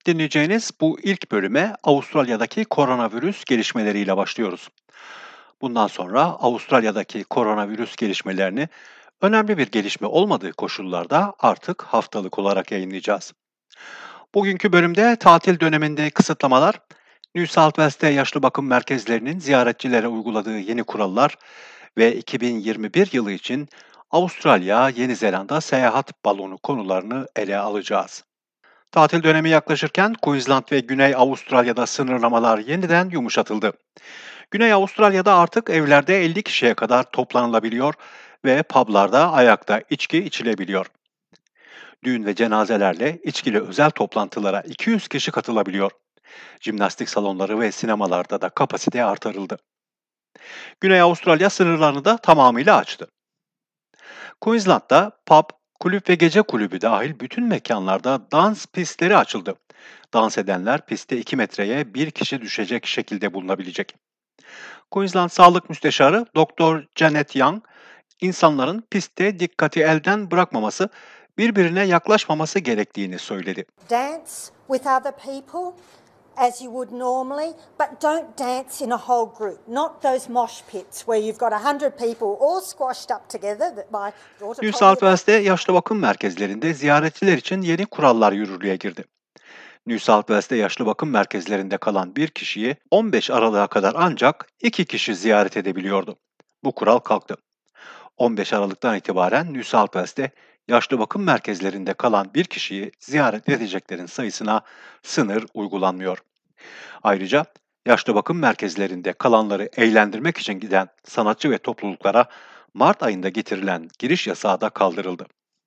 Dinleyeceğiniz bu ilk bölüme Avustralya'daki koronavirüs gelişmeleriyle başlıyoruz. Bundan sonra Avustralya'daki koronavirüs gelişmelerini önemli bir gelişme olmadığı koşullarda artık haftalık olarak yayınlayacağız. Bugünkü bölümde tatil döneminde kısıtlamalar, New South Wales'te yaşlı bakım merkezlerinin ziyaretçilere uyguladığı yeni kurallar ve 2021 yılı için Avustralya, Yeni Zelanda seyahat balonu konularını ele alacağız. Tatil dönemi yaklaşırken Queensland ve Güney Avustralya'da sınırlamalar yeniden yumuşatıldı. Güney Avustralya'da artık evlerde 50 kişiye kadar toplanılabiliyor ve publarda ayakta içki içilebiliyor. Düğün ve cenazelerle içkili özel toplantılara 200 kişi katılabiliyor. Jimnastik salonları ve sinemalarda da kapasite artırıldı. Güney Avustralya sınırlarını da tamamıyla açtı. Queensland'da pub, kulüp ve gece kulübü dahil bütün mekanlarda dans pistleri açıldı. Dans edenler pistte 2 metreye bir kişi düşecek şekilde bulunabilecek. Queensland Sağlık Müsteşarı Doktor Janet Young, insanların pistte dikkati elden bırakmaması, birbirine yaklaşmaması gerektiğini söyledi. Dance with other people as you would normally, but don't dance in a whole group. Not those mosh pits where you've got 100 people all squashed up together that my daughter New told me South about. Wales'te yaşlı bakım merkezlerinde ziyaretçiler için yeni kurallar yürürlüğe girdi. New South Wales'te yaşlı bakım merkezlerinde kalan bir kişiyi 15 Aralık'a kadar ancak 2 kişi ziyaret edebiliyordu. Bu kural kalktı. 15 Aralık'tan itibaren New South Wales'te yaşlı bakım merkezlerinde kalan bir kişiyi ziyaret edeceklerin sayısına sınır uygulanmıyor. Ayrıca yaşlı bakım merkezlerinde kalanları eğlendirmek için giden sanatçı ve topluluklara Mart ayında getirilen giriş yasağı da kaldırıldı.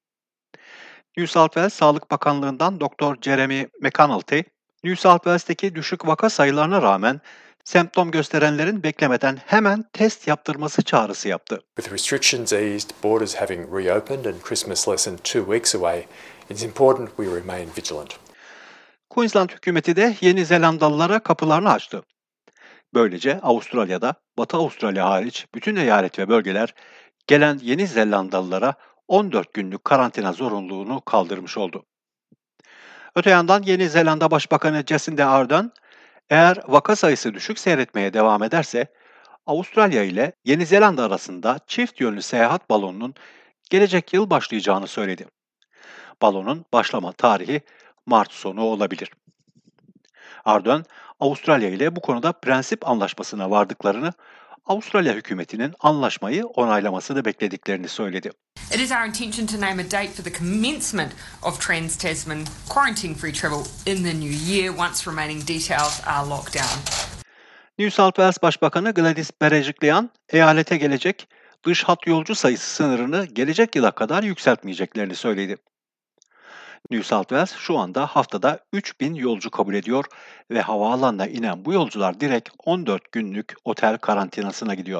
New South Wales Sağlık Bakanlığı'ndan Dr. Jeremy McAnulty, New South Wales'teki düşük vaka sayılarına rağmen semptom gösterenlerin beklemeden hemen test yaptırması çağrısı yaptı. With restrictions eased, borders having reopened and Christmas less than 2 weeks away, it's important we remain vigilant. Queensland hükümeti de Yeni Zelandalılara kapılarını açtı. Böylece Avustralya'da, Batı Avustralya hariç bütün eyalet ve bölgeler gelen Yeni Zelandalılara 14 günlük karantina zorunluluğunu kaldırmış oldu. Öte yandan Yeni Zelanda Başbakanı Jacinda Ardern, eğer vaka sayısı düşük seyretmeye devam ederse, Avustralya ile Yeni Zelanda arasında çift yönlü seyahat balonunun gelecek yıl başlayacağını söyledi. Balonun başlama tarihi Mart sonu olabilir. Ardern, Avustralya ile bu konuda prensip anlaşmasına vardıklarını, Avustralya hükümetinin anlaşmayı onaylamasını beklediklerini söyledi. It is our intention to name a date for the commencement of Trans-Tasman quarantine-free travel in the new year once remaining details are locked down. New South Wales Başbakanı Gladys Berejiklian, eyalete gelecek dış hat yolcu sayısı sınırını gelecek yıla kadar yükseltmeyeceklerini söyledi. New South Wales şu anda haftada 3.000 yolcu kabul ediyor ve havaalanına inen bu yolcular direkt 14 günlük otel karantinasına gidiyor.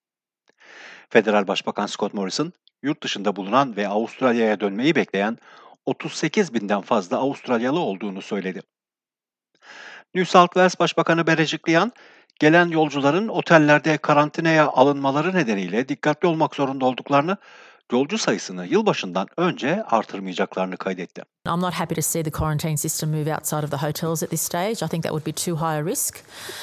Federal Başbakan Scott Morrison, yurt dışında bulunan ve Avustralya'ya dönmeyi bekleyen 38 binden fazla Avustralyalı olduğunu söyledi. New South Wales Başbakanı Berejiklian, gelen yolcuların otellerde karantinaya alınmaları nedeniyle dikkatli olmak zorunda olduklarını, yolcu sayısını yılbaşından önce artırmayacaklarını kaydetti. I'm not happy to see the quarantine system move outside of the hotels at this stage. I think that would be too high a risk.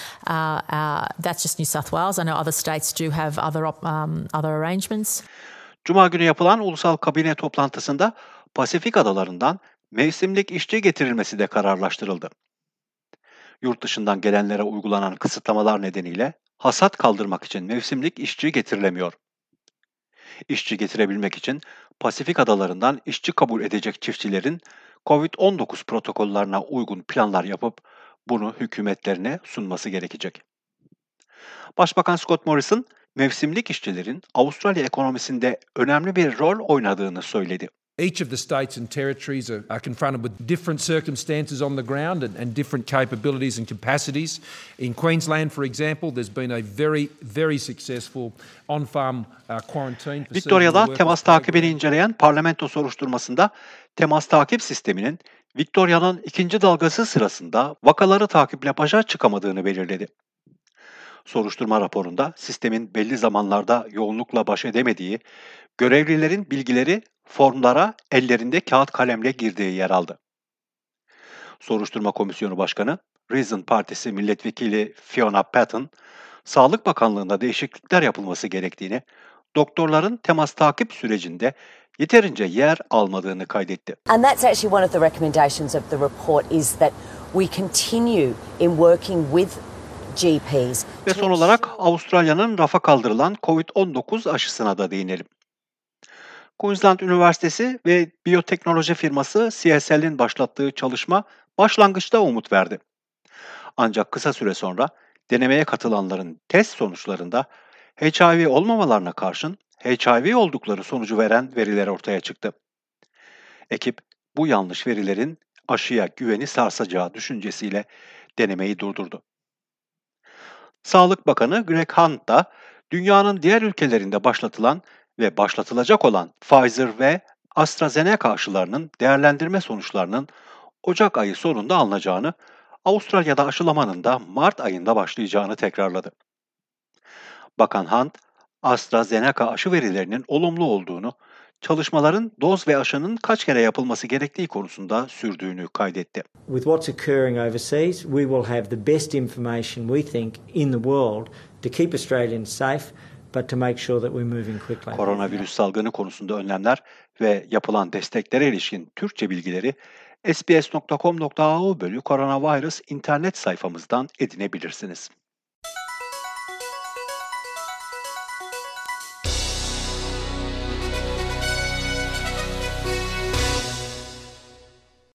That's just New South Wales. I know other states do have other arrangements. Cuma günü yapılan ulusal kabine toplantısında Pasifik adalarından mevsimlik işçi getirilmesi de kararlaştırıldı. Yurt dışından gelenlere uygulanan kısıtlamalar nedeniyle hasat kaldırmak için mevsimlik işçi getirilemiyor. İşçi getirebilmek için Pasifik adalarından işçi kabul edecek çiftçilerin COVID-19 protokollerine uygun planlar yapıp bunu hükümetlerine sunması gerekecek. Başbakan Scott Morrison, mevsimlik işçilerin Avustralya ekonomisinde önemli bir rol oynadığını söyledi. Each of the states and territories are confronted with different circumstances on the ground and different capabilities and capacities. In Queensland, for example, there's been a very successful on-farm quarantine. Victoria'da temas takibini inceleyen parlamento soruşturmasında temas takip sisteminin Victoria'nın ikinci dalgası sırasında vakaları takiple başa çıkamadığını belirledi. Soruşturma raporunda sistemin belli zamanlarda yoğunlukla baş edemediği, görevlilerin bilgileri formlara ellerinde kağıt kalemle girdiği yer aldı. Soruşturma Komisyonu Başkanı, Reason Partisi Milletvekili Fiona Patten, Sağlık Bakanlığı'nda değişiklikler yapılması gerektiğini, doktorların temas takip sürecinde yeterince yer almadığını kaydetti. And that's actually one of the recommendations of the report is that we continue in working with GPs. Ve son olarak Avustralya'nın rafa kaldırılan COVID-19 aşısına da değinelim. Queensland Üniversitesi ve biyoteknoloji firması CSL'in başlattığı çalışma başlangıçta umut verdi. Ancak kısa süre sonra denemeye katılanların test sonuçlarında HIV olmamalarına karşın HIV oldukları sonucu veren veriler ortaya çıktı. Ekip bu yanlış verilerin aşıya güveni sarsacağı düşüncesiyle denemeyi durdurdu. Sağlık Bakanı Greg Hunt da dünyanın diğer ülkelerinde başlatılan ve başlatılacak olan Pfizer ve AstraZeneca aşılarının değerlendirme sonuçlarının Ocak ayı sonunda alınacağını, Avustralya'da aşılamanın da Mart ayında başlayacağını tekrarladı. Bakan Hunt, AstraZeneca aşı verilerinin olumlu olduğunu, çalışmaların doz ve aşının kaç kere yapılması gerektiği konusunda sürdüğünü kaydetti. With what's occurring overseas, we will have the best information we think in the world to keep Australians safe, but to make sure that we're moving quickly. Koronavirüs salgını konusunda önlemler ve yapılan desteklere ilişkin Türkçe bilgileri sbs.com.au/coronavirus internet sayfamızdan edinebilirsiniz.